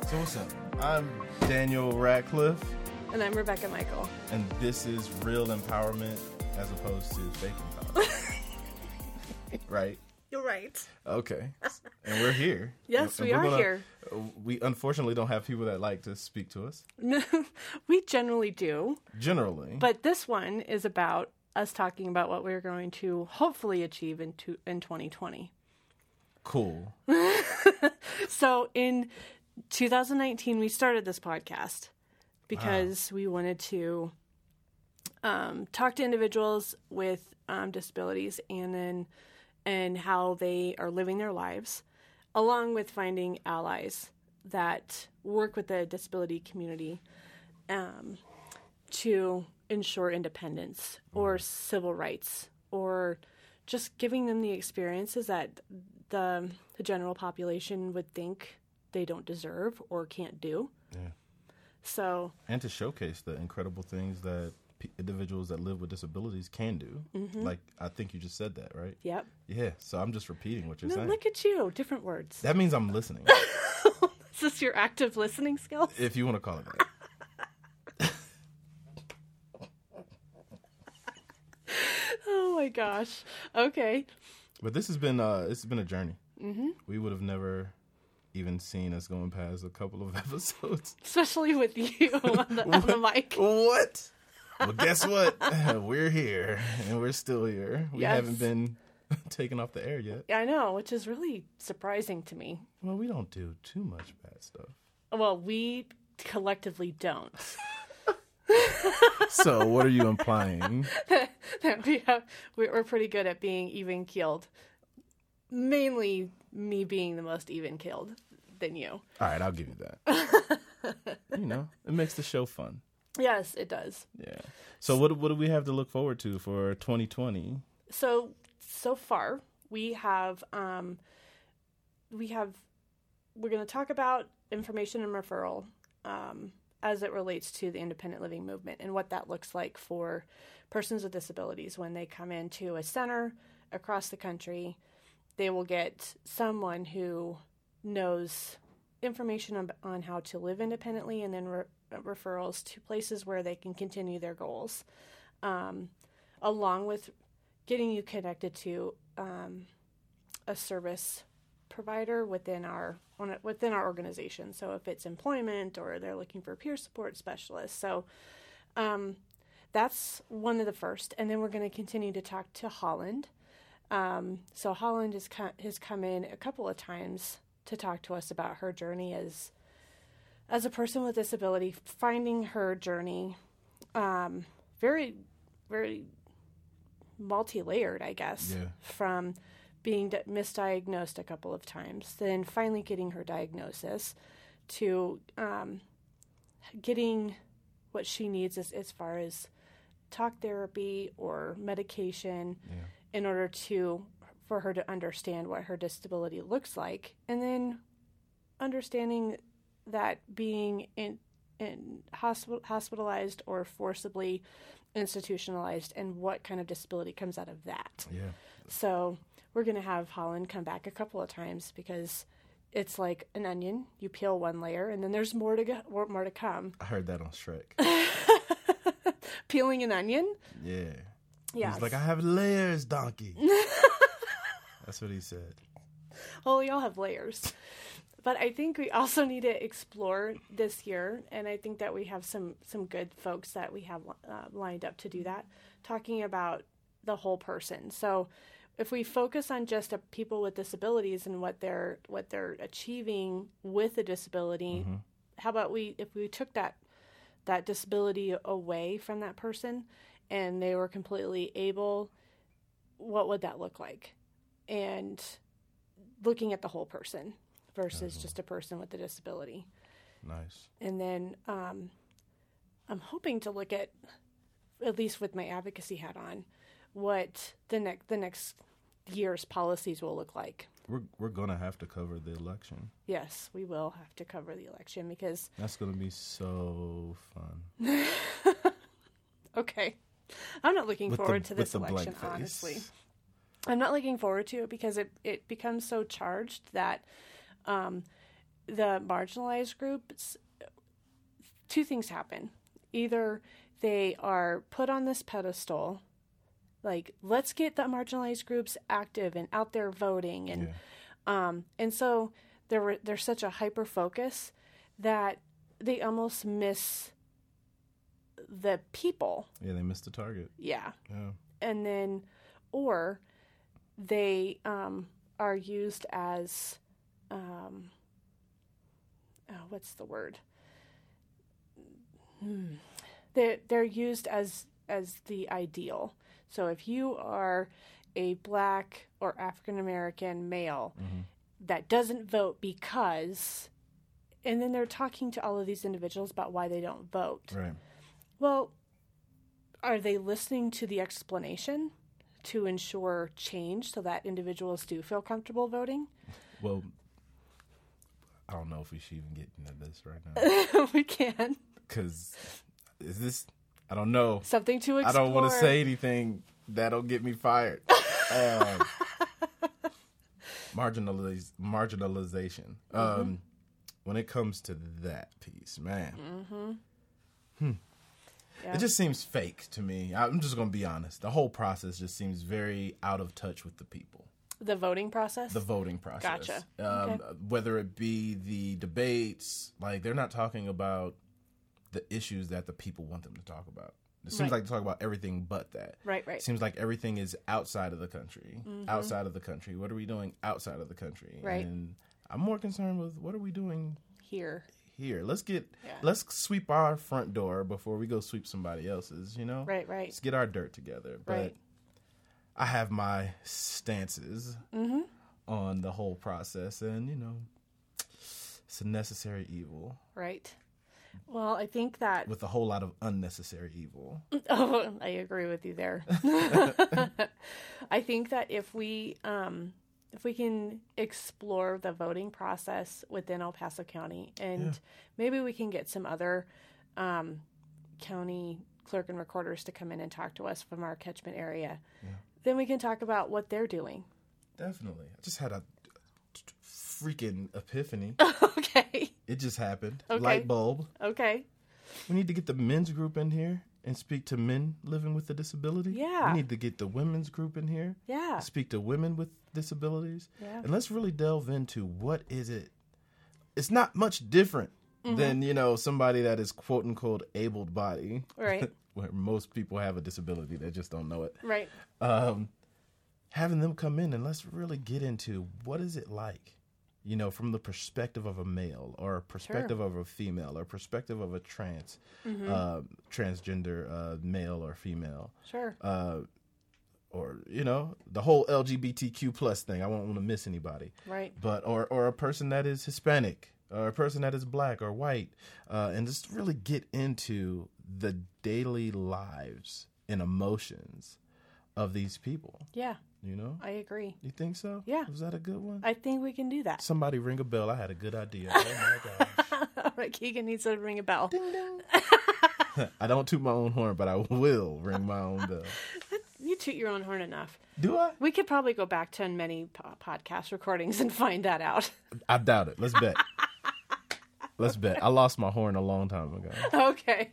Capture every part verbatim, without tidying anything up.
So what's up? I'm Daniel Radcliffe. And I'm Rebecca Michael. And this is real empowerment as opposed to fake empowerment. Right? You're right. Okay. And we're here. Yes, and we are gonna, here. We unfortunately don't have people that like to speak to us. We generally do. Generally. But this one is about us talking about what we're going to hopefully achieve in, to, in twenty twenty. Cool. So in two thousand nineteen, we started this podcast because wow. we wanted to um, talk to individuals with um, disabilities and then and how they are living their lives, along with finding allies that work with the disability community um, to ensure independence or civil rights, or just giving them the experiences that the, the general population would think they don't deserve or can't do. Yeah. So, and to showcase the incredible things that p- individuals that live with disabilities can do. Mm-hmm. Like, I think you just said that, right? Yep. Yeah. So I'm just repeating what you're no, saying. Look at you. Different words. That means I'm listening. Is this your active listening skills? If you want to call it that. Oh my gosh. Okay. But this has been uh, this has been a journey. Mm-hmm. We would have never even seen us going past a couple of episodes, especially with you on the, on the mic. What? Well, guess what? We're here, and we're still here. We yes. haven't been taken off the air yet. I know, which is really surprising to me. Well, we don't do too much bad stuff. Well, we collectively don't. So, what are you implying? that, that we have, we're pretty good at being even keeled. Mainly me being the most even keeled than you. All right, I'll give you that. You know, it makes the show fun. Yes, it does. Yeah. So, what what do we have to look forward to for twenty twenty? So so far we have um, we have we're going to talk about information and referral. Um, as it relates to the independent living movement and what that looks like for persons with disabilities when they come into a center across the country. They will get someone who knows information on, on how to live independently, and then re- referrals to places where they can continue their goals, um, along with getting you connected to um, a service provider within our on a, within our organization. So if it's employment or they're looking for peer support specialists. So um, that's one of the first. And then we're going to continue to talk to Holland. Um, so Holland has, co- has come in a couple of times to talk to us about her journey as as a person with disability, finding her journey um, very, very multi-layered, I guess, yeah. from being d- misdiagnosed a couple of times, then finally getting her diagnosis, to um, getting what she needs as, as far as talk therapy or medication yeah. in order to for her to understand what her disability looks like, and then understanding that being in, in hospital, hospitalized or forcibly institutionalized and what kind of disability comes out of that. Yeah. So we're going to have Holland come back a couple of times because it's like an onion. You peel one layer, and then there's more to go, more to come. I heard that on Shrek. Peeling an onion? Yeah. Yeah. He's like, I have layers, donkey. That's what he said. Well, we all have layers. But I think we also need to explore this year, and I think that we have some, some good folks that we have uh, lined up to do that, talking about the whole person. So if we focus on just a people with disabilities and what they're what they're achieving with a disability, mm-hmm. how about we if we took that that disability away from that person and they were completely able, what would that look like? And looking at the whole person versus mm-hmm. just a person with a disability. Nice. And then um, I'm hoping to look at, at least with my advocacy hat on, what the next the next year's policies will look like. We're we're gonna have to cover the election. Yes, we will have to cover the election because that's gonna be so fun. Okay, I'm not looking with forward the, to this election. Honestly, I'm not looking forward to it because it it becomes so charged that um, the marginalized groups, two things happen. Either they are put on this pedestal, like, let's get the marginalized groups active and out there voting. And yeah. um, and so there were, there's such a hyper focus that they almost miss the people. Yeah, they missed the target. Yeah. Yeah. And then, or they um, are used as, um, oh, what's the word? Hmm. They're, they're used as as the ideal. So if you are a Black or African American male mm-hmm. that doesn't vote because, and then they're talking to all of these individuals about why they don't vote. Right. Well, are they listening to the explanation to ensure change so that individuals do feel comfortable voting? Well, I don't know if we should even get into this right now. We can. Because is this, I don't know. Something to explore. I don't want to say anything that'll get me fired. um, marginaliz- marginalization. Mm-hmm. Um, when it comes to that piece, man. Mm-hmm. Hmm. Yeah. It just seems fake to me. I'm just going to be honest. The whole process just seems very out of touch with the people. The voting process? The voting process. Gotcha. Um, okay. Whether it be the debates, like they're not talking about the issues that the people want them to talk about. It seems right. like they talk about everything but that. Right, right. It seems like everything is outside of the country. Mm-hmm. Outside of the country. What are we doing outside of the country? Right. And I'm more concerned with what are we doing here. Here, let's get yeah. let's sweep our front door before we go sweep somebody else's. You know, right, right. Let's get our dirt together. But right. I have my stances mm-hmm. on the whole process, and you know, it's a necessary evil. Right. Well, I think that with a whole lot of unnecessary evil. Oh, I agree with you there. I think that if we um, if we can explore the voting process within El Paso County, and yeah. maybe we can get some other um, county clerk and recorders to come in and talk to us from our catchment area, yeah. then we can talk about what they're doing. Definitely. I just had a freaking epiphany. Okay. It just happened. Okay. Light bulb. Okay. We need to get the men's group in here and speak to men living with a disability. Yeah. We need to get the women's group in here. Yeah. Speak to women with disabilities. Yeah. And let's really delve into what is it. It's not much different mm-hmm. than, you know, somebody that is quote unquote able body. Right. Where most people have a disability. They just don't know it. Right. Um, having them come in and let's really get into what is it like, you know, from the perspective of a male or a perspective sure. of a female or perspective of a trans, mm-hmm. uh, transgender uh, male or female. Sure. Uh, or, you know, the whole L G B T Q plus thing. I won't want to miss anybody. Right. But, or, or a person that is Hispanic or a person that is Black or white, uh, and just really get into the daily lives and emotions of these people. Yeah. You know? I agree. You think so? Yeah. Was that a good one? I think we can do that. Somebody ring a bell. I had a good idea. Oh, my gosh. All right, Keegan needs to ring a bell. Ding, ding. I don't toot my own horn, but I will ring my own bell. You toot your own horn enough. Do I? We could probably go back to many po- podcast recordings and find that out. I doubt it. Let's bet. Let's bet. I lost my horn a long time ago. Okay.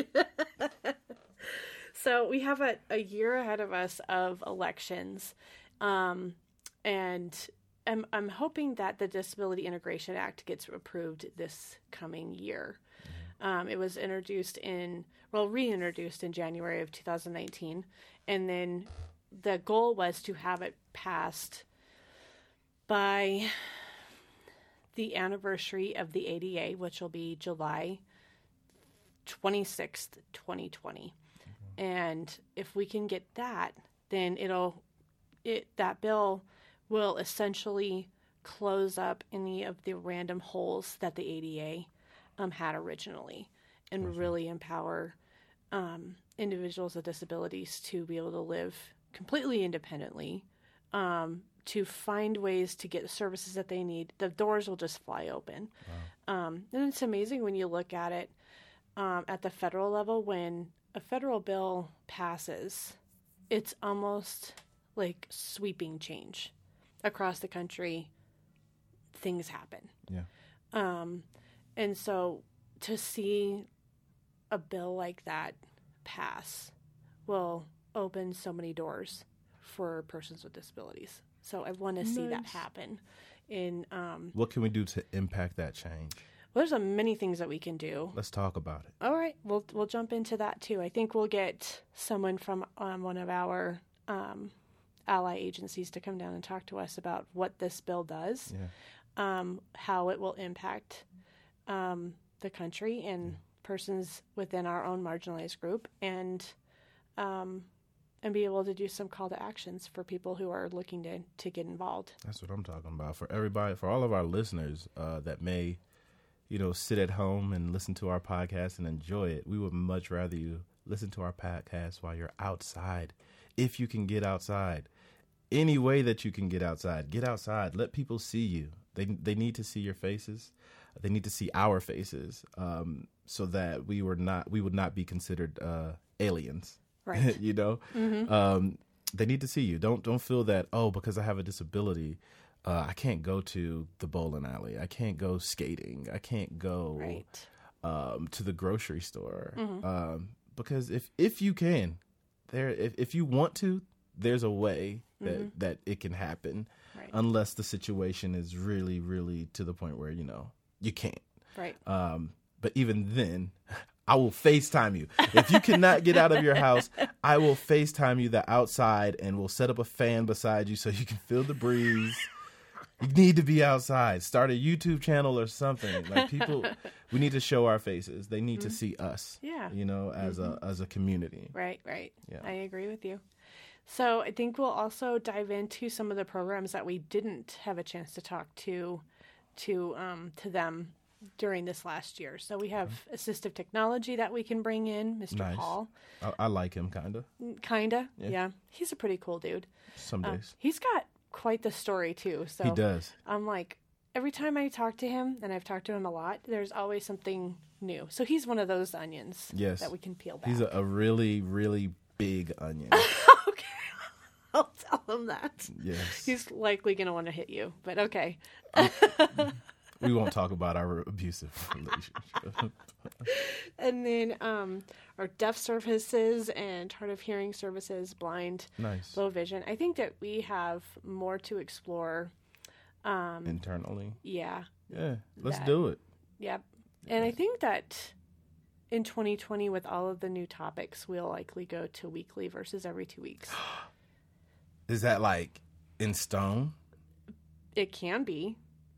So we have a, a year ahead of us of elections, um, and I'm, I'm hoping that the Disability Integration Act gets approved this coming year. Mm-hmm. Um, it was introduced in, well, reintroduced in January of two thousand nineteen, and then the goal was to have it passed by the anniversary of the A D A, which will be July twenty-sixth, twenty twenty. And if we can get that, then it'll, it that bill will essentially close up any of the random holes that the A D A um, had originally, and awesome. really empower um, individuals with disabilities to be able to live completely independently, um, to find ways to get the services that they need. The doors will just fly open. Wow. Um, and it's amazing when you look at it um, at the federal level. When a federal bill passes, it's almost like sweeping change across the country. Things happen. Yeah. Um, and so to see a bill like that pass will open so many doors for persons with disabilities. So I want to nice. see that happen. In um, what can we do to impact that change? Well, there's a many things that we can do. Let's talk about it. All right, we'll we'll jump into that too. I think we'll get someone from um, one of our um, ally agencies to come down and talk to us about what this bill does, yeah. um, how it will impact um, the country and yeah. persons within our own marginalized group, and um, and be able to do some call to actions for people who are looking to to get involved. That's what I'm talking about. For everybody, for all of our listeners uh, that may, you know, sit at home and listen to our podcast and enjoy it, we would much rather you listen to our podcast while you're outside. If you can get outside, any way that you can get outside, get outside. Let people see you. They they need to see your faces. They need to see our faces, um, so that we were not we would not be considered uh, aliens. Right. you know, mm-hmm. um, they need to see you. Don't don't feel that, oh, because I have a disability, uh, I can't go to the bowling alley. I can't go skating. I can't go right. um, to the grocery store. Mm-hmm. Um, because if if you can, there if, if you want to, there's a way that, mm-hmm. that it can happen, right. unless the situation is really, really to the point where, you know, you can't. Right. Um, but even then, I will FaceTime you. If you cannot get out of your house, I will FaceTime you the outside, and we'll set up a fan beside you so you can feel the breeze. You need to be outside. Start a YouTube channel or something. Like, people, we need to show our faces. They need mm-hmm. to see us. Yeah. You know, as mm-hmm. a as a community. Right, right. Yeah. I agree with you. So I think we'll also dive into some of the programs that we didn't have a chance to talk to to um, to them during this last year. So we have okay. assistive technology that we can bring in, Mister Nice. Paul. I, I like him, kind of. Kind of, yeah. yeah. He's a pretty cool dude. Some uh, days. He's got quite the story, too. So he does. I'm like, every time I talk to him, and I've talked to him a lot, there's always something new. So he's one of those onions yes. that we can peel back. He's a, a really, really big onion. Okay. I'll tell him that. Yes. He's likely going to want to hit you, but okay. um, we won't talk about our abusive relationship. And then um, our deaf services and hard of hearing services, blind, nice. low vision. I think that we have more to explore. Um, Internally. Yeah. Yeah. Let's that, do it. Yep. Yeah. And I think that in twenty twenty, with all of the new topics, we'll likely go to weekly versus every two weeks. Is that like in stone? It can be.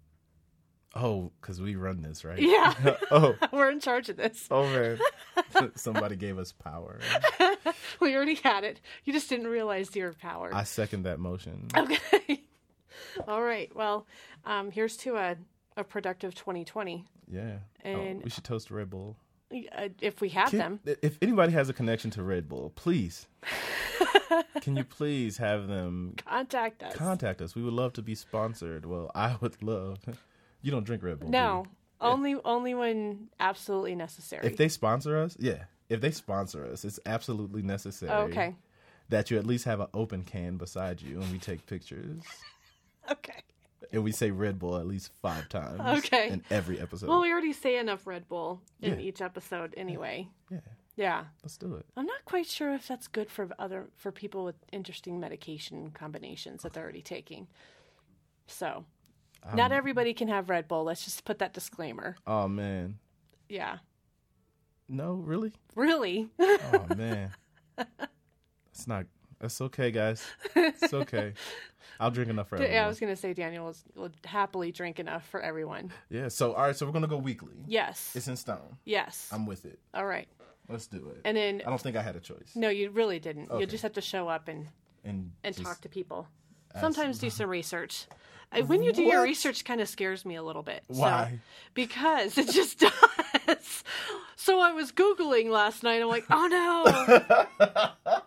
Oh, because we run this, right? Yeah. Oh. We're in charge of this. Oh, man. Somebody gave us power. We already had it. You just didn't realize your power. I second that motion. Okay. All right. Well, um, here's to a, a productive twenty twenty. Yeah. And oh, we should toast Red Bull. Uh, if we have Can, them. If anybody has a connection to Red Bull, please. Can you please have them contact us? Contact us. We would love to be sponsored. Well, I would love. You don't drink Red Bull. No, do only yeah. only when absolutely necessary. If they sponsor us, yeah. If they sponsor us, it's absolutely necessary. Okay. That you at least have an open can beside you, and we take pictures. Okay. And we say Red Bull at least five times. Okay. In every episode. Well, we already say enough Red Bull in yeah. each episode anyway. Yeah. Yeah. Let's do it. I'm not quite sure if that's good for other for people with interesting medication combinations that they're already taking. So, um, not everybody can have Red Bull. Let's just put that disclaimer. Oh man. Yeah. No, really? Really? Oh man. It's not. That's okay, guys. It's okay. I'll drink enough for everyone. Yeah, I was going to say Daniel will, will happily drink enough for everyone. Yeah. So, all right. So we're going to go weekly. Yes. It's in stone. Yes. I'm with it. All right. Let's do it. And then I don't think I had a choice. No, you really didn't. Okay. You just have to show up and and, and talk to people. Ask, Sometimes do some research. When you do what? your research, kind of scares me a little bit. Why? So, because it just does. So I was Googling last night. I'm like, oh no.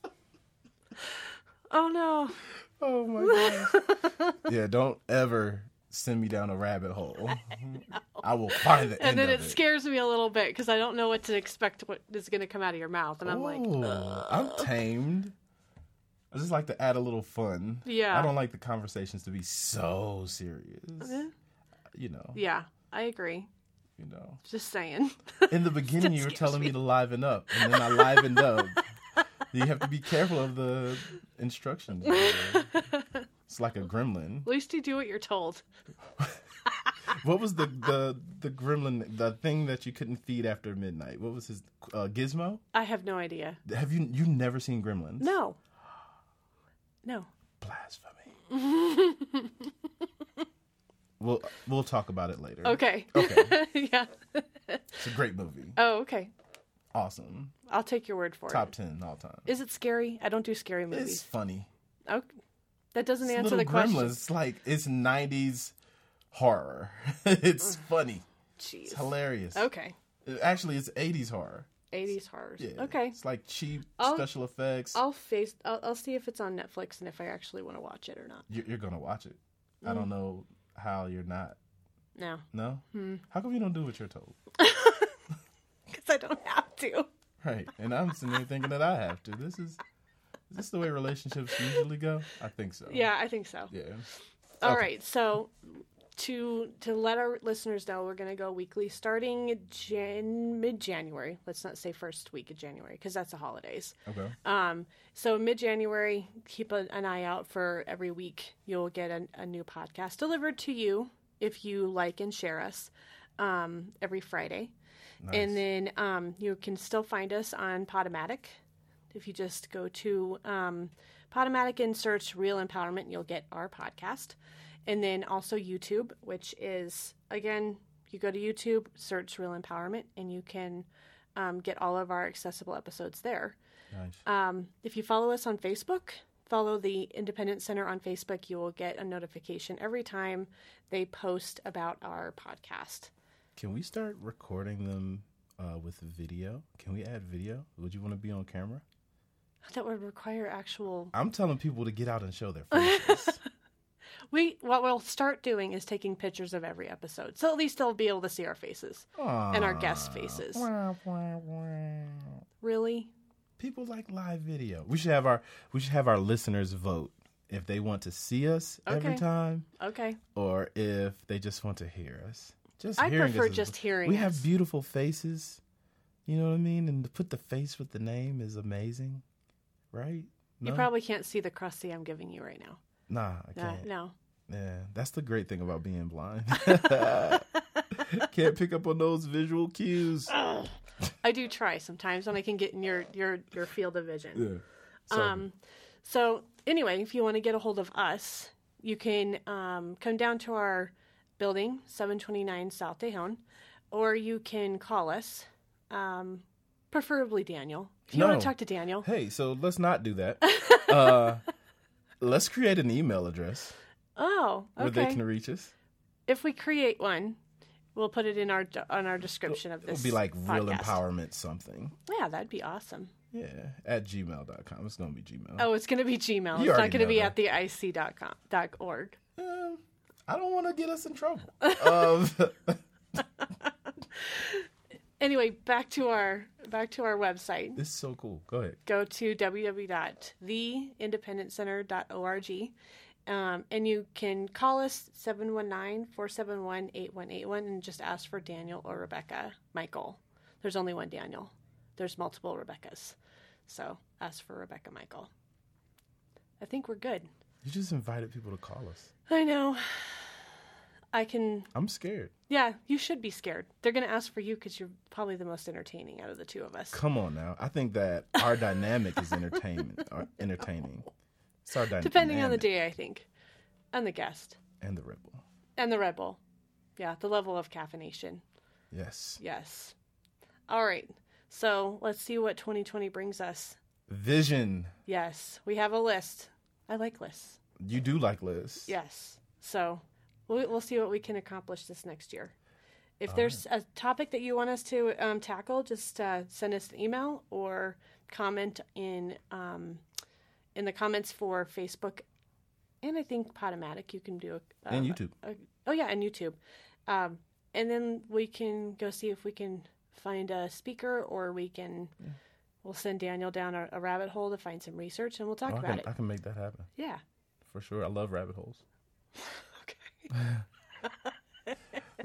Oh no. Oh my gosh. Yeah, don't ever send me down a rabbit hole. I, I will find the and end then of it, it scares me a little bit because I don't know what to expect, what is going to come out of your mouth. And I'm Ooh, like, ugh. I'm tamed. I just like to add a little fun. Yeah. I don't like the conversations to be so serious. Uh-huh. You know. Yeah. I agree. You know. Just saying. In the beginning, you were telling me. me to liven up, and then I livened up. You have to be careful of the instructions. It's like a gremlin. At least you do what you're told. What was the, the the gremlin, the thing that you couldn't feed after midnight? What was his, uh, Gizmo? I have no idea. Have you you never seen Gremlins? No. No. Blasphemy. we'll we'll talk about it later. Okay. Okay. Yeah. It's a great movie. Oh, okay. Awesome. I'll take your word for Top it. Top ten all time. Is it scary? I don't do scary movies. It's funny. Okay. That doesn't It's answer the Gremlins. question. It's like it's nineties horror. It's funny. Jeez. It's hilarious. Okay. Actually, it's eighties horror. eighties horrors. Yeah. Okay. It's like cheap I'll, special effects. I'll face. I'll, I'll see if it's on Netflix and if I actually want to watch it or not. You're, you're gonna watch it. Mm. I don't know how you're not. No. No. Hmm. How come you don't do what you're told? Because I don't have to. Right. And I'm sitting there thinking that I have to. This is. Is this the way relationships usually go? I think so. Yeah, I think so. Yeah. All Okay. right. So to to let our listeners know, we're going to go weekly starting Jan- mid-January. Let's not say first week of January because that's the holidays. Okay. Um, so mid-January, keep a, an eye out for every week. You'll get a, a new podcast delivered to you if you like and share us um, every Friday. Nice. And then um, you can still find us on Podomatic. If you just go to um, Podomatic and search Real Empowerment, you'll get our podcast. And then also YouTube, which is, again, you go to YouTube, search Real Empowerment, and you can um, get all of our accessible episodes there. Nice. Um, if you follow us on Facebook, follow the Independent Center on Facebook, you will get a notification every time they post about our podcast. Can we start recording them uh, with video? Can we add video? Would you want to be on camera? That would require actual... I'm telling people to get out and show their faces. We what we'll start doing is taking pictures of every episode, so at least they'll be able to see our faces Aww. and our guest faces. Wah, wah, wah. Really? People like live video. We should have our we should have our listeners vote if they want to see us every Okay. time, Okay. or if they just want to hear us. Just I hearing prefer us is- just hearing We us. have beautiful faces. You know what I mean? And to put the face with the name is amazing, right? You No? probably can't see the crusty I'm giving you right now. Nah, I No, can't. no. Yeah, that's the great thing about being blind. Can't pick up on those visual cues. Ugh. I do try sometimes when I can get in your your your field of vision. Yeah. Sorry. Um, so anyway, if you want to get a hold of us, you can um, come down to our building, seven twenty-nine South Tejon, or you can call us, um, preferably Daniel. If you No. want to talk to Daniel. Hey, so let's not do that. uh, let's create an email address Oh, where they okay. can reach us. If we create one, we'll put it in our on our description of this. It'll be like Real podcast. Empowerment something. Yeah, that'd be awesome. Yeah, at gmail dot com. It's going to be Gmail. Oh, it's going to be Gmail. You It's not already going to know be that. at the I C dot com dot org. Uh, I don't want to get us in trouble. um, Anyway, back to our back to our website. this is so cool. Go ahead. Go to w w w dot the independent center dot org, um, and you can call us seven one nine, four seven one, eight one eight one and just ask for Daniel or Rebecca Michael. There's only one Daniel. There's multiple Rebeccas. So ask for Rebecca Michael. I think we're good. You just invited people to call us. I know. I can... I'm scared. Yeah, you should be scared. They're going to ask for you because you're probably the most entertaining out of the two of us. Come on now. I think that our dynamic is entertainment. Or entertaining. It's our dynamic. Depending on the day, I think. And the guest. And the ripple. And the Red Bull. Yeah, the level of caffeination. Yes. Yes. All right. So let's see what twenty twenty brings us. Vision. Yes, we have a list. I like lists. You do like lists. Yes. So we'll, we'll see what we can accomplish this next year. If there's a topic that you want us to um, tackle, just uh, send us an email or comment in um, in the comments for Facebook, and I think Podomatic. You can do a, And YouTube. a- oh yeah, and YouTube, um, and then we can go see if we can find a speaker, or we can Yeah. we'll send Daniel down a, a rabbit hole to find some research, and we'll talk Oh, I, about can, it. I can make that happen. Yeah. For sure. I love rabbit holes. Okay.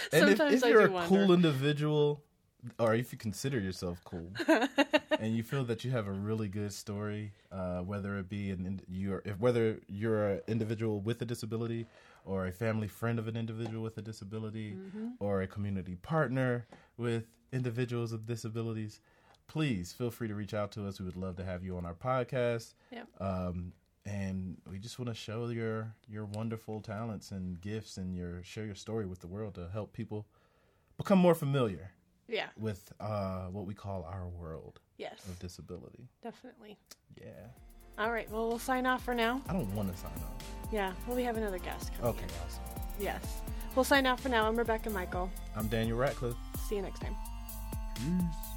And if, Sometimes if I you're do a wonder. cool individual, or if you consider yourself cool, and you feel that you have a really good story, uh, whether it be an in, you're if, whether you're an individual with a disability, or a family friend of an individual with a disability, mm-hmm. or a community partner with individuals with disabilities, please feel free to reach out to us. We would love to have you on our podcast. Yep. Um, and we just want to show your your wonderful talents and gifts, and your share your story with the world to help people become more familiar. Yeah. With uh, what we call our world. Yes. Of disability. Definitely. Yeah. All right. Well, we'll sign off for now. I don't want to sign off. Yeah. Well, we have another guest coming. Okay. in. Awesome. Yes. We'll sign off for now. I'm Rebecca Michael. I'm Daniel Ratcliffe. See you next time. Peace.